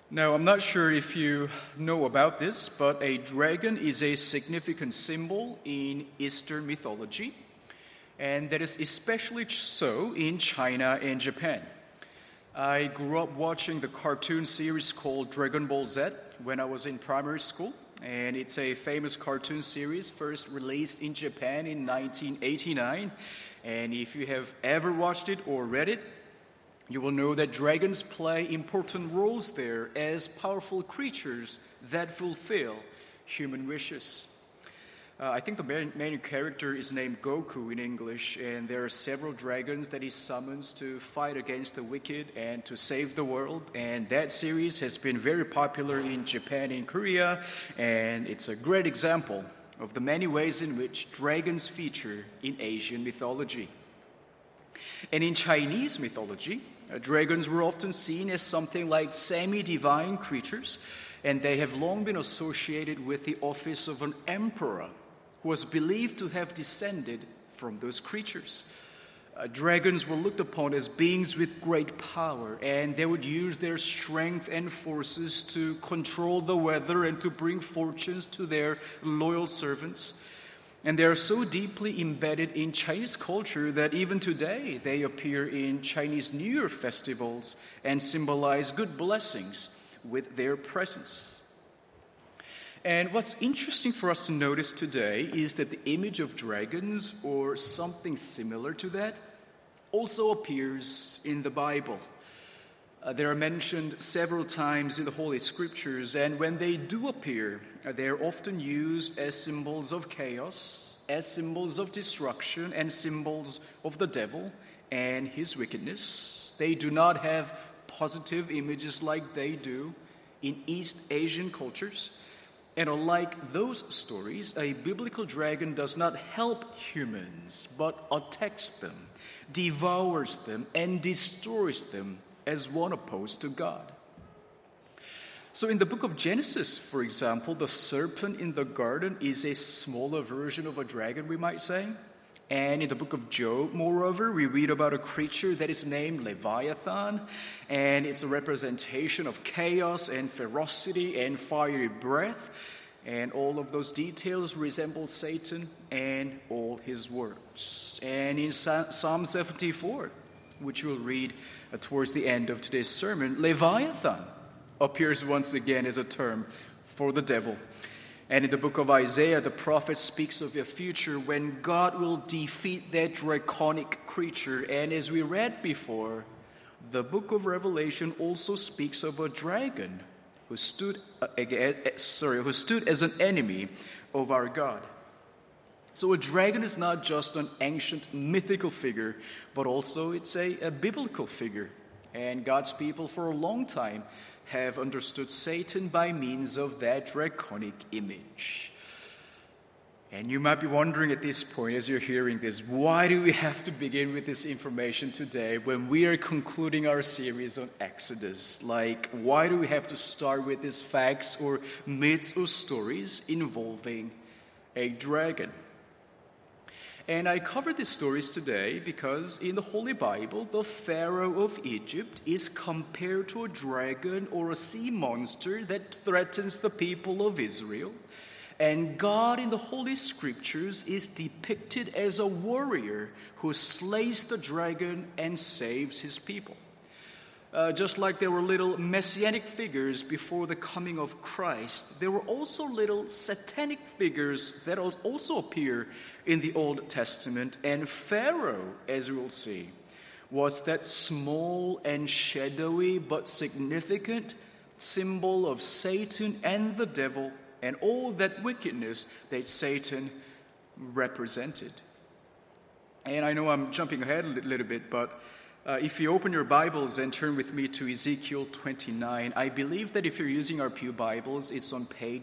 Now, I'm not sure if you know about this, but a dragon is a significant symbol in Eastern mythology, and that is especially so in China and Japan. I grew up watching the cartoon series called Dragon Ball Z when I was in primary school, and it's a famous cartoon series first released in Japan in 1989. And if you have ever watched it or read it, you will know that dragons play important roles there as powerful creatures that fulfill human wishes. I think the main character is named Goku in English, and there are several dragons that he summons to fight against the wicked and to save the world. And that series has been very popular in Japan and Korea, and it's a great example of the many ways in which dragons feature in Asian mythology. And in Chinese mythology, dragons were often seen as something like semi-divine creatures, and they have long been associated with the office of an emperor who was believed to have descended from those creatures. Dragons were looked upon as beings with great power, and they would use their strength and forces to control the weather and to bring fortunes to their loyal servants. And they are so deeply embedded in Chinese culture that even today they appear in Chinese New Year festivals and symbolize good blessings with their presence. And what's interesting for us to notice today is that the image of dragons, or something similar to that, also appears in the Bible. They are mentioned several times in the Holy Scriptures, and when they do appear, they are often used as symbols of chaos, as symbols of destruction, and symbols of the devil and his wickedness. They do not have positive images like they do in East Asian cultures. And unlike those stories, a biblical dragon does not help humans, but attacks them, devours them, and destroys them as one opposed to God. So in the book of Genesis, for example, the serpent in the garden is a smaller version of a dragon, we might say. And in the book of Job, moreover, we read about a creature that is named Leviathan, and it's a representation of chaos and ferocity and fiery breath, and all of those details resemble Satan and all his works. And in Psalm 74, which we'll read towards the end of today's sermon, Leviathan appears once again as a term for the devil. And in the book of Isaiah, the prophet speaks of a future when God will defeat that draconic creature. And as we read before, the book of Revelation also speaks of a dragon who stood as an enemy of our God. So a dragon is not just an ancient mythical figure, but also it's a biblical figure. And God's people for a long time have understood Satan by means of that draconic image. And you might be wondering at this point as you're hearing this, why do we have to begin with this information today when we are concluding our series on Exodus? Like, why do we have to start with these facts or myths or stories involving a dragon? And I covered these stories today because in the Holy Bible, the Pharaoh of Egypt is compared to a dragon or a sea monster that threatens the people of Israel. And God in the Holy Scriptures is depicted as a warrior who slays the dragon and saves his people. Just like there were little messianic figures before the coming of Christ, there were also little satanic figures that also appear in the Old Testament. And Pharaoh, as we will see, was that small and shadowy but significant symbol of Satan and the devil and all that wickedness that Satan represented. And I know I'm jumping ahead a little bit, but if you open your Bibles and turn with me to Ezekiel 29, I believe that if you're using our Pew Bibles, it's on page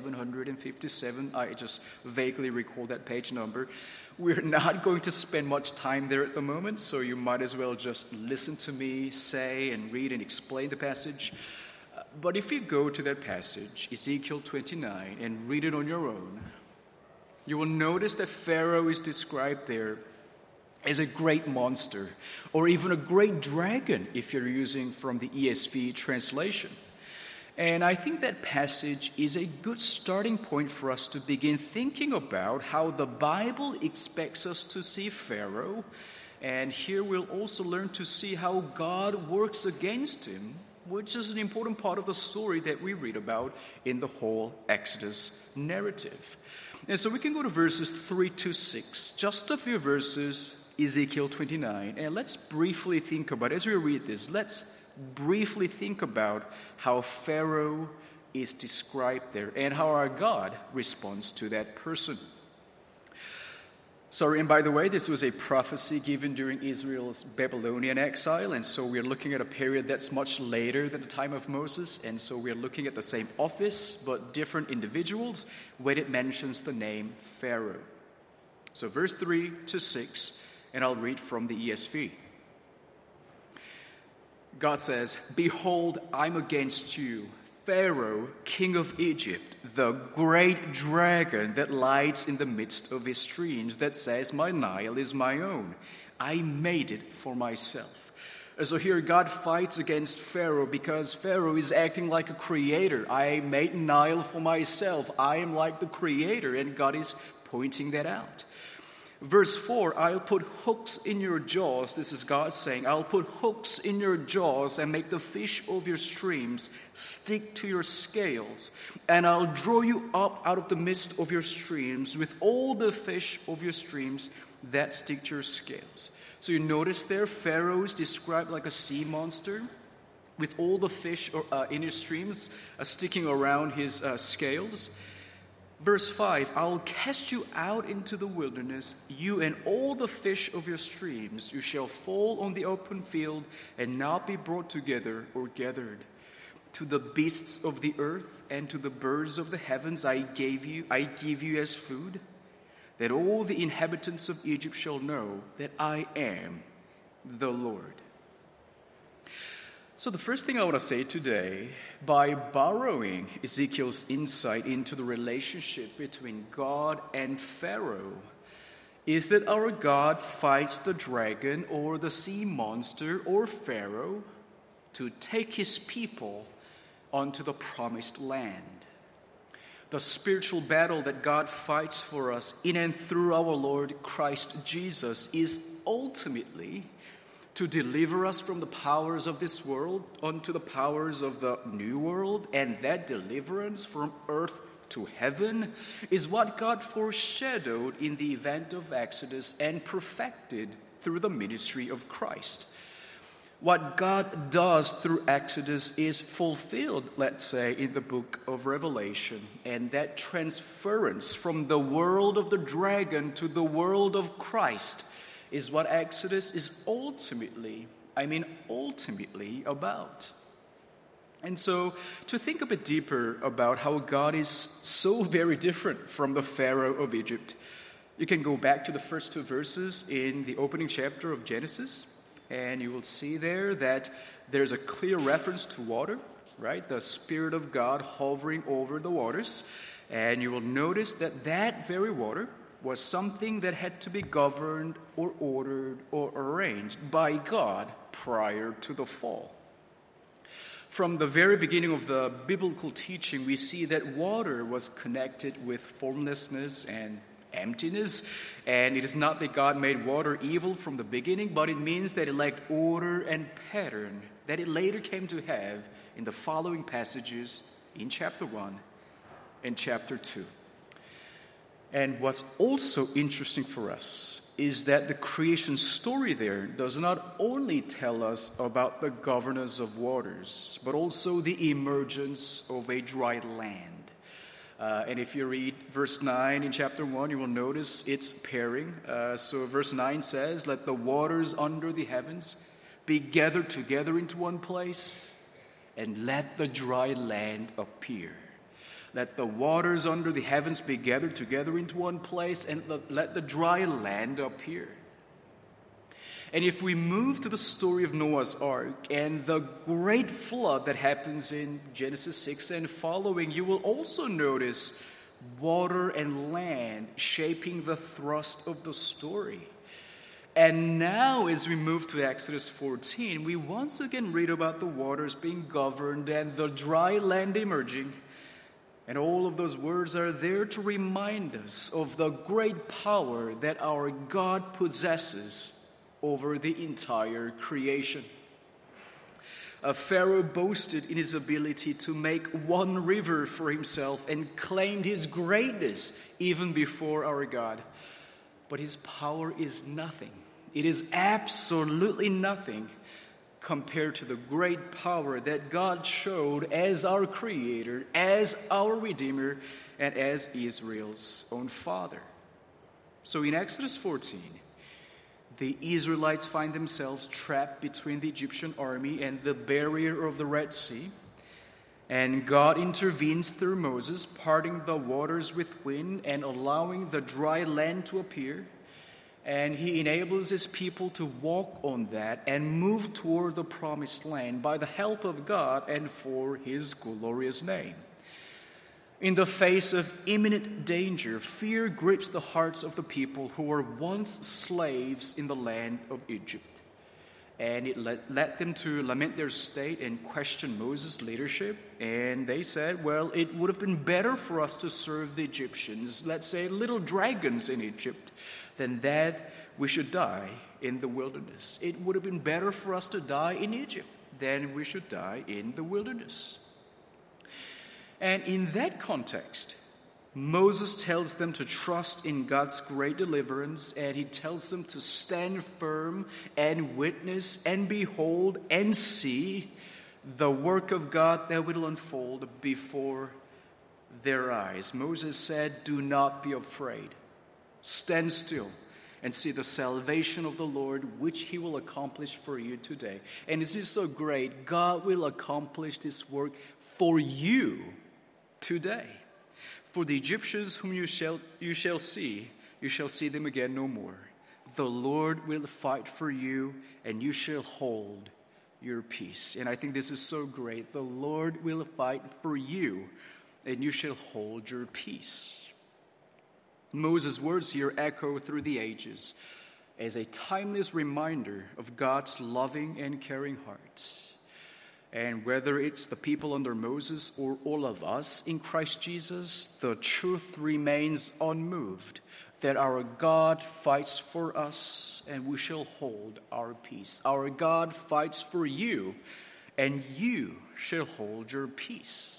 757. I just vaguely recall that page number. We're not going to spend much time there at the moment, so you might as well just listen to me say and read and explain the passage. But if you go to that passage, Ezekiel 29, and read it on your own, you will notice that Pharaoh is described there as a great monster, or even a great dragon if you're using from the ESV translation. And I think that passage is a good starting point for us to begin thinking about how the Bible expects us to see Pharaoh. And here we'll also learn to see how God works against him, which is an important part of the story that we read about in the whole Exodus narrative. And so we can go to verses 3 to 6, just a few verses, Ezekiel 29. And let's briefly think about, as we read this, let's briefly think about how Pharaoh is described there and how our God responds to that person. Sorry, and by the way, this was a prophecy given during Israel's Babylonian exile, and so we're looking at a period that's much later than the time of Moses, and so we're looking at the same office but different individuals when it mentions the name Pharaoh. So verse 3 to 6, and I'll read from the ESV. God says, "Behold, I'm against you, Pharaoh, king of Egypt, the great dragon that lies in the midst of his streams, that says, 'My Nile is my own. I made it for myself.'" So here God fights against Pharaoh because Pharaoh is acting like a creator. I made Nile for myself. I am like the creator, and God is pointing that out. Verse 4, "I'll put hooks in your jaws." This is God saying, "I'll put hooks in your jaws and make the fish of your streams stick to your scales. And I'll draw you up out of the midst of your streams with all the fish of your streams that stick to your scales." So you notice there, Pharaoh is described like a sea monster with all the fish in his streams sticking around his scales. Verse 5, "I'll cast you out into the wilderness, you and all the fish of your streams. You shall fall on the open field and not be brought together or gathered. To the beasts of the earth and to the birds of the heavens I give you as food, that all the inhabitants of Egypt shall know that I am the Lord." So the first thing I want to say today, by borrowing Ezekiel's insight into the relationship between God and Pharaoh, is that our God fights the dragon or the sea monster or Pharaoh to take his people onto the promised land. The spiritual battle that God fights for us in and through our Lord Christ Jesus is ultimately to deliver us from the powers of this world onto the powers of the new world, and that deliverance from earth to heaven is what God foreshadowed in the event of Exodus and perfected through the ministry of Christ. What God does through Exodus is fulfilled, let's say, in the book of Revelation, and that transference from the world of the dragon to the world of Christ is what Exodus is ultimately about. And so to think a bit deeper about how God is so very different from the Pharaoh of Egypt, you can go back to the first two verses in the opening chapter of Genesis, and you will see there that there's a clear reference to water, right? The Spirit of God hovering over the waters. And you will notice that that very water was something that had to be governed or ordered or arranged by God prior to the fall. From the very beginning of the biblical teaching, we see that water was connected with formlessness and emptiness, and it is not that God made water evil from the beginning, but it means that it lacked order and pattern that it later came to have in the following passages in chapter 1 and chapter 2. And what's also interesting for us is that the creation story there does not only tell us about the governance of waters, but also the emergence of a dry land. And if you read verse 9 in chapter 1, you will notice its pairing. So verse 9 says, "Let the waters under the heavens be gathered together into one place, and let the dry land appear." Let the waters under the heavens be gathered together into one place, and let the dry land appear. And if we move to the story of Noah's Ark and the great flood that happens in Genesis 6 and following, you will also notice water and land shaping the thrust of the story. And now, as we move to Exodus 14, we once again read about the waters being governed and the dry land emerging. And all of those words are there to remind us of the great power that our God possesses over the entire creation. Pharaoh boasted in his ability to make one river for himself and claimed his greatness even before our God. But his power is nothing. It is absolutely nothing compared to the great power that God showed as our Creator, as our Redeemer, and as Israel's own Father. So in Exodus 14, the Israelites find themselves trapped between the Egyptian army and the barrier of the Red Sea. And God intervenes through Moses, parting the waters with wind and allowing the dry land to appear. And he enables his people to walk on that and move toward the promised land by the help of God and for his glorious name. In the face of imminent danger, fear grips the hearts of the people who were once slaves in the land of Egypt. And it led them to lament their state and question Moses' leadership. And they said, well, it would have been better for us to serve the Egyptians, let's say little dragons in Egypt, than that we should die in the wilderness. It would have been better for us to die in Egypt than we should die in the wilderness. And in that context, Moses tells them to trust in God's great deliverance, and he tells them to stand firm and witness and behold and see the work of God that will unfold before their eyes. Moses said, "Do not be afraid. Stand still and see the salvation of the Lord, which he will accomplish for you today." And this is so great. God will accomplish this work for you today. For the Egyptians whom you shall see them again no more. The Lord will fight for you, and you shall hold your peace. And I think this is so great. The Lord will fight for you, and you shall hold your peace. Moses' words here echo through the ages as a timeless reminder of God's loving and caring heart. And whether it's the people under Moses or all of us in Christ Jesus, the truth remains unmoved that our God fights for us and we shall hold our peace. Our God fights for you and you shall hold your peace.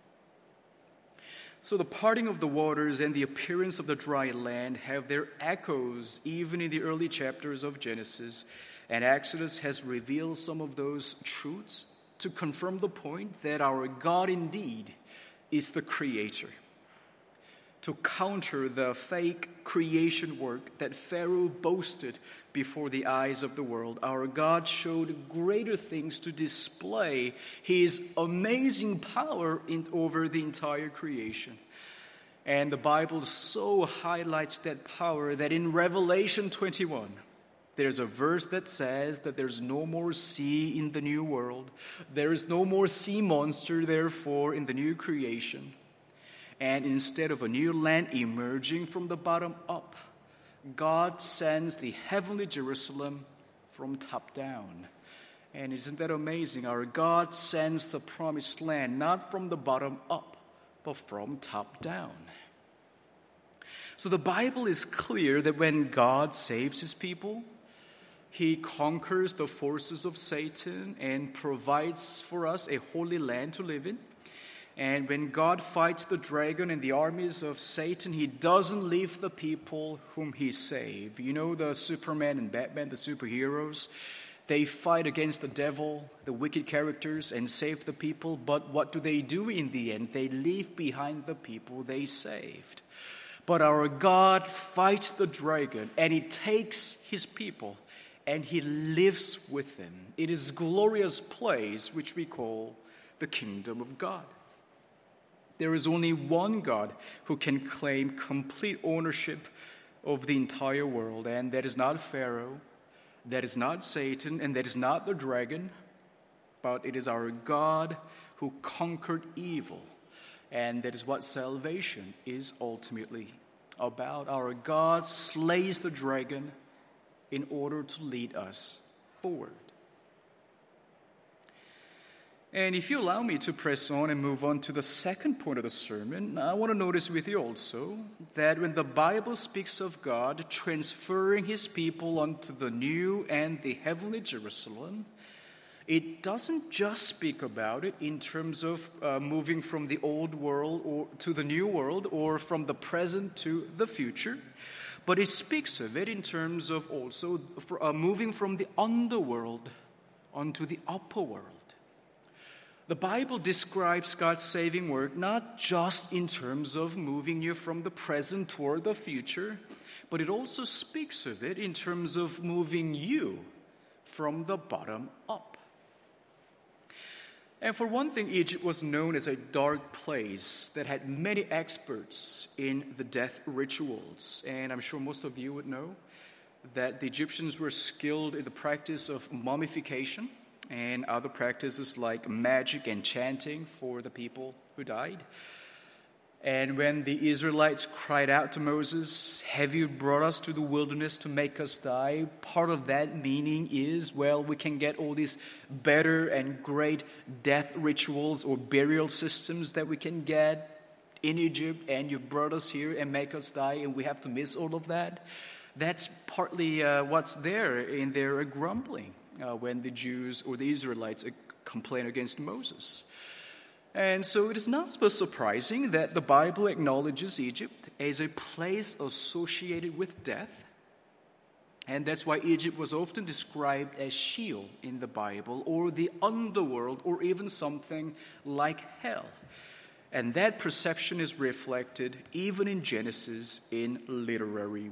So the parting of the waters and the appearance of the dry land have their echoes even in the early chapters of Genesis. And Exodus has revealed some of those truths to confirm the point that our God indeed is the Creator. To counter the fake creation work that Pharaoh boasted before the eyes of the world, our God showed greater things to display his amazing power over the entire creation. And the Bible so highlights that power that in Revelation 21, there's a verse that says that there's no more sea in the new world. There is no more sea monster, therefore, in the new creation. And instead of a new land emerging from the bottom up, God sends the heavenly Jerusalem from top down. And isn't that amazing? Our God sends the promised land not from the bottom up, but from top down. So the Bible is clear that when God saves his people, he conquers the forces of Satan and provides for us a holy land to live in. And when God fights the dragon and the armies of Satan, he doesn't leave the people whom he saved. You know the Superman and Batman, the superheroes? They fight against the devil, the wicked characters, and save the people. But what do they do in the end? They leave behind the people they saved. But our God fights the dragon, and he takes his people, and he lives with them. It is a glorious place which we call the kingdom of God. There is only one God who can claim complete ownership of the entire world, and that is not Pharaoh, that is not Satan, and that is not the dragon, but it is our God who conquered evil, and that is what salvation is ultimately about. Our God slays the dragon in order to lead us forward. And if you allow me to press on and move on to the second point of the sermon, I want to notice with you also that when the Bible speaks of God transferring his people onto the new and the heavenly Jerusalem, it doesn't just speak about it in terms of moving from the old world or to the new world or from the present to the future, but it speaks of it in terms of also moving from the underworld onto the upper world. The Bible describes God's saving work not just in terms of moving you from the present toward the future, but it also speaks of it in terms of moving you from the bottom up. And for one thing, Egypt was known as a dark place that had many experts in the death rituals. And I'm sure most of you would know that the Egyptians were skilled in the practice of mummification and other practices like magic and chanting for the people who died. And when the Israelites cried out to Moses, "Have you brought us to the wilderness to make us die?" part of that meaning is, well, we can get all these better and great death rituals or burial systems that we can get in Egypt, and you brought us here and make us die, and we have to miss all of that. That's partly what's there in their grumbling when the Jews or the Israelites complain against Moses. And so it is not so surprising that the Bible acknowledges Egypt as a place associated with death. And that's why Egypt was often described as Sheol in the Bible, or the underworld, or even something like hell. And that perception is reflected even in Genesis in literary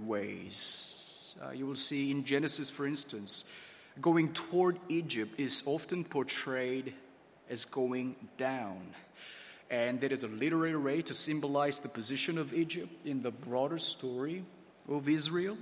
ways. You will see in Genesis, for instance, going toward Egypt is often portrayed as going down. And that is a literary way to symbolize the position of Egypt in the broader story of Israel.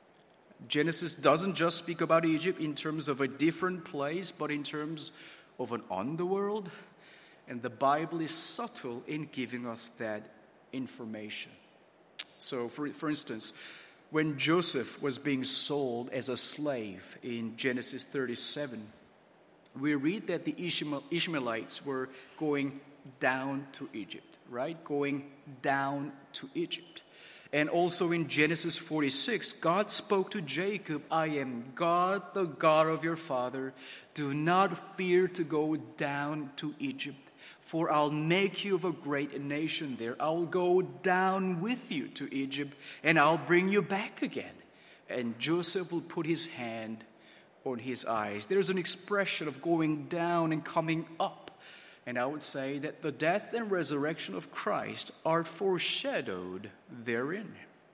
Genesis doesn't just speak about Egypt in terms of a different place, but in terms of an underworld. And the Bible is subtle in giving us that information. So, for instance, when Joseph was being sold as a slave in Genesis 37, we read that the Ishmaelites were going down to Egypt, right? Going down to Egypt. And also in Genesis 46, God spoke to Jacob, "I am God, the God of your father. Do not fear to go down to Egypt, for I'll make you of a great nation there. I'll go down with you to Egypt, and I'll bring you back again." And Joseph will put his hand on his eyes. There's an expression of going down and coming up. And I would say that the death and resurrection of Christ are foreshadowed therein.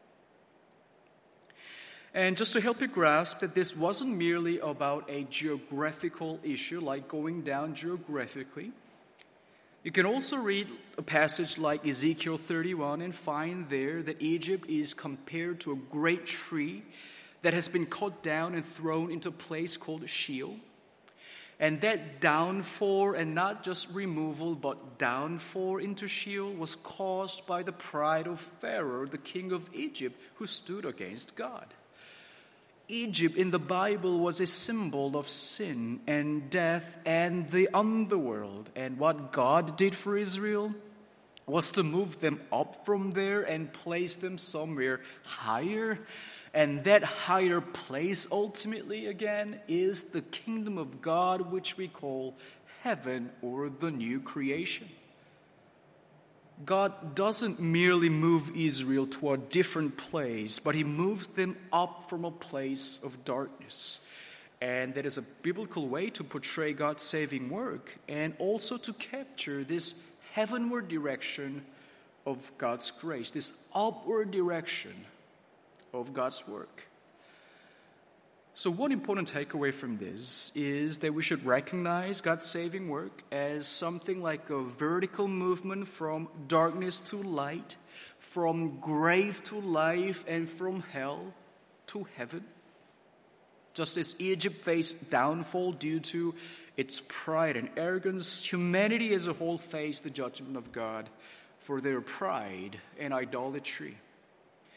And just to help you grasp that this wasn't merely about a geographical issue, like going down geographically, you can also read a passage like Ezekiel 31 and find there that Egypt is compared to a great tree that has been cut down and thrown into a place called Sheol. And that downfall, and not just removal, but downfall into Sheol, was caused by the pride of Pharaoh, the king of Egypt, who stood against God. Egypt in the Bible was a symbol of sin and death and the underworld. And what God did for Israel was to move them up from there and place them somewhere higher. And that higher place, ultimately, again, is the kingdom of God, which we call heaven or the new creation. God doesn't merely move Israel to a different place, but he moves them up from a place of darkness. And that is a biblical way to portray God's saving work and also to capture this heavenward direction of God's grace, this upward direction of God's work. So one important takeaway from this is that we should recognize God's saving work as something like a vertical movement from darkness to light, from grave to life, and from hell to heaven. Just as Egypt faced downfall due to its pride and arrogance, humanity as a whole faced the judgment of God for their pride and idolatry.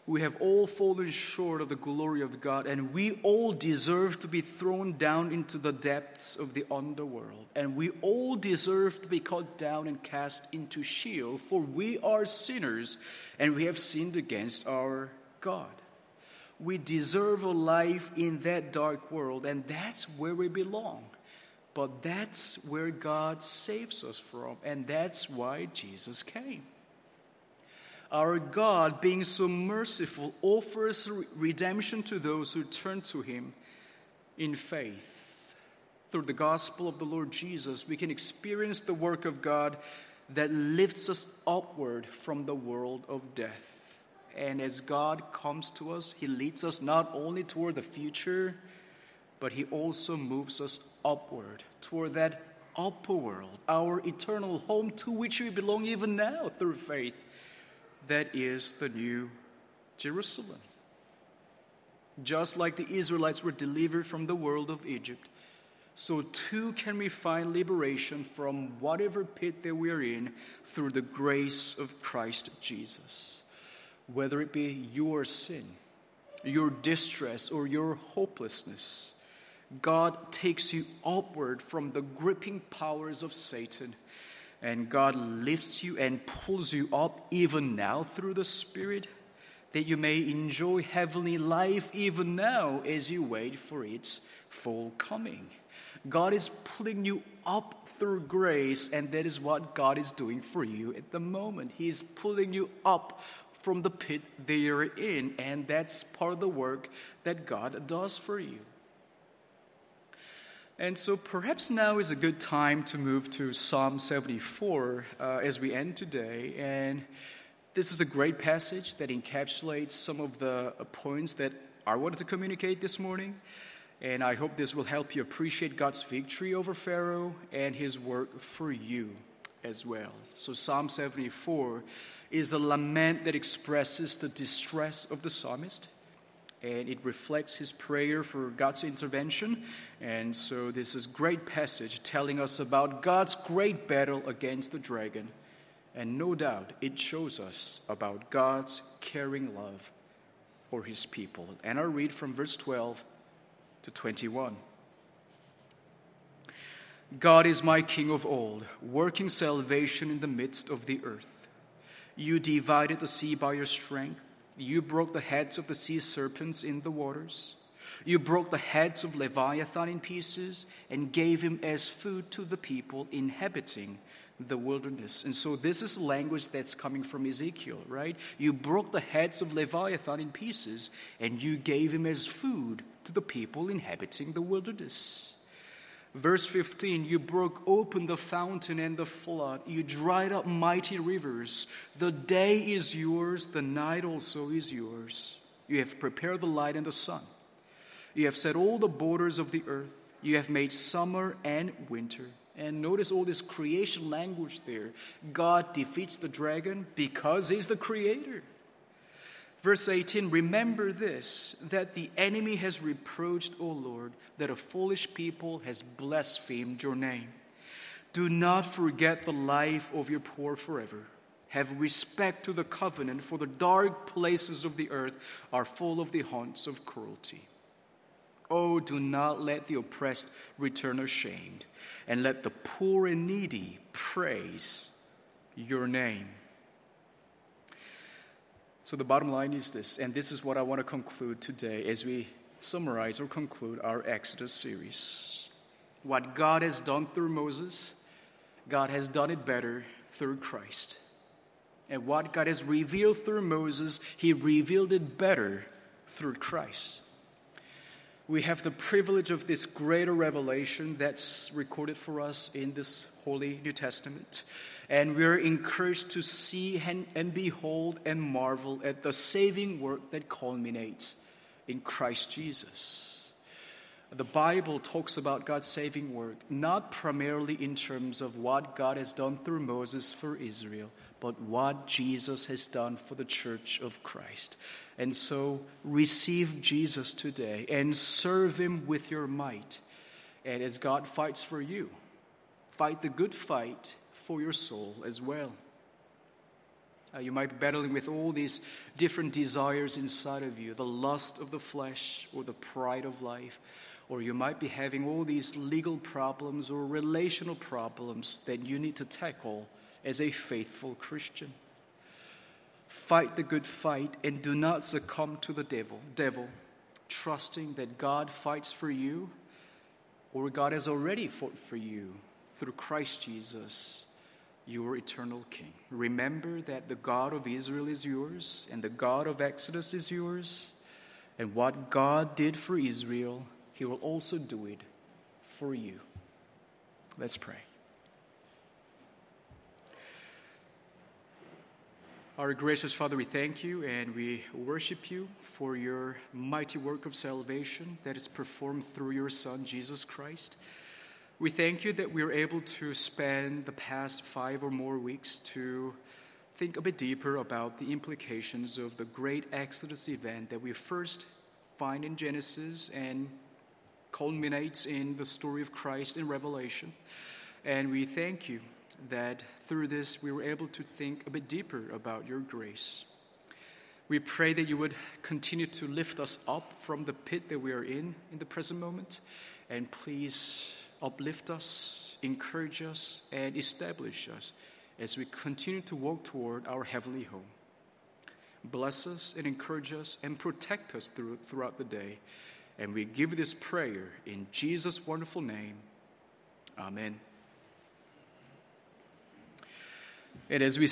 We have all fallen short of the glory of God, and we all deserve to be thrown down into the depths of the underworld. And we all deserve to be cut down and cast into Sheol, for we are sinners, and we have sinned against our God. We deserve a life in that dark world, and that's where we belong. But that's where God saves us from, and that's why Jesus came. Our God, being so merciful, offers redemption to those who turn to Him in faith. Through the gospel of the Lord Jesus, we can experience the work of God that lifts us upward from the world of death. And as God comes to us, He leads us not only toward the future, but He also moves us upward toward that upper world, our eternal home to which we belong even now through faith. That is the New Jerusalem. Just like the Israelites were delivered from the world of Egypt, so too can we find liberation from whatever pit that we are in through the grace of Christ Jesus. Whether it be your sin, your distress, or your hopelessness, God takes you upward from the gripping powers of Satan. And God lifts you and pulls you up even now through the Spirit, that you may enjoy heavenly life even now as you wait for its full coming. God is pulling you up through grace, and that is what God is doing for you at the moment. He's pulling you up from the pit that you're in, and that's part of the work that God does for you. And so perhaps now is a good time to move to Psalm 74 as we end today. And this is a great passage that encapsulates some of the points that I wanted to communicate this morning. And I hope this will help you appreciate God's victory over Pharaoh and His work for you as well. So Psalm 74 is a lament that expresses the distress of the psalmist. And it reflects his prayer for God's intervention. And so this is a great passage telling us about God's great battle against the dragon. And no doubt it shows us about God's caring love for His people. And I'll read from verse 12 to 21. God is my King of old, working salvation in the midst of the earth. You divided the sea by your strength. You broke the heads of the sea serpents in the waters. You broke the heads of Leviathan in pieces and gave him as food to the people inhabiting the wilderness. And so this is language that's coming from Ezekiel, right? You broke the heads of Leviathan in pieces and you gave him as food to the people inhabiting the wilderness. Verse 15, you broke open the fountain and the flood. You dried up mighty rivers. The day is yours, the night also is yours. You have prepared the light and the sun. You have set all the borders of the earth. You have made summer and winter. And notice all this creation language there. God defeats the dragon because He's the creator. Verse 18, remember this, that the enemy has reproached, O Lord, that a foolish people has blasphemed your name. Do not forget the life of your poor forever. Have respect to the covenant, for the dark places of the earth are full of the haunts of cruelty. Oh, do not let the oppressed return ashamed, and let the poor and needy praise your name. So the bottom line is this, and this is what I want to conclude today as we summarize or conclude our Exodus series. What God has done through Moses, God has done it better through Christ. And what God has revealed through Moses, He revealed it better through Christ. We have the privilege of this greater revelation that's recorded for us in this Holy New Testament. And we're encouraged to see and behold and marvel at the saving work that culminates in Christ Jesus. The Bible talks about God's saving work, not primarily in terms of what God has done through Moses for Israel, but what Jesus has done for the church of Christ. And so receive Jesus today and serve Him with your might. And as God fights for you, fight the good fight for your soul as well. You might be battling with all these different desires inside of you, the lust of the flesh or the pride of life. Or you might be having all these legal problems or relational problems that you need to tackle as a faithful Christian. Fight the good fight and do not succumb to the devil, trusting that God fights for you, or God has already fought for you through Christ Jesus, your eternal King. Remember that the God of Israel is yours, and the God of Exodus is yours, and what God did for Israel, He will also do it for you. Let's pray. Our gracious Father, we thank you and we worship you for your mighty work of salvation that is performed through your Son, Jesus Christ. We thank you that we are able to spend the past 5 or more weeks to think a bit deeper about the implications of the great Exodus event that we first find in Genesis and culminates in the story of Christ in Revelation. And we thank you that through this we were able to think a bit deeper about your grace. We pray that you would continue to lift us up from the pit that we are in the present moment, and please uplift us, encourage us, and establish us as we continue to walk toward our heavenly home. Bless us and encourage us and protect us throughout the day. And we give this prayer in Jesus' wonderful name. Amen. And as we